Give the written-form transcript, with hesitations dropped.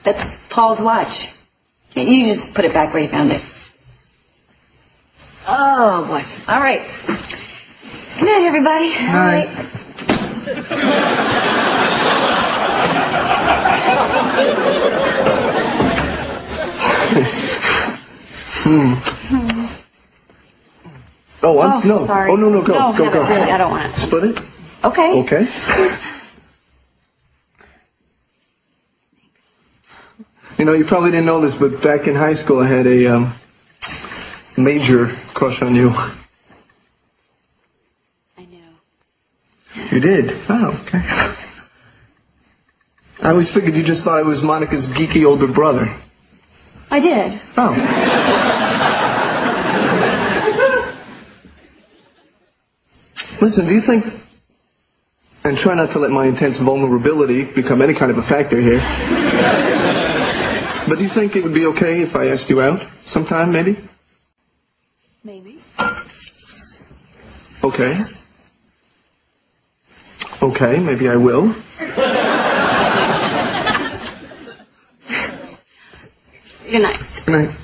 That's Paul's watch. You just put it back where you found it. Oh, boy. All right. Good night, everybody. Good night. Oh, no. Sorry. Oh, no, go. No, Go. Really, I don't want it. Split it? Okay. Okay. You know, you probably didn't know this, but back in high school I had a major crush on you. I know. You did? Oh, okay. I always figured you just thought I was Monica's geeky older brother. I did. Oh. Listen, do you think... And try not to let my intense vulnerability become any kind of a factor here. But do you think it would be okay if I asked you out sometime, maybe? Maybe. Okay. Okay, maybe I will. Good night. Good night.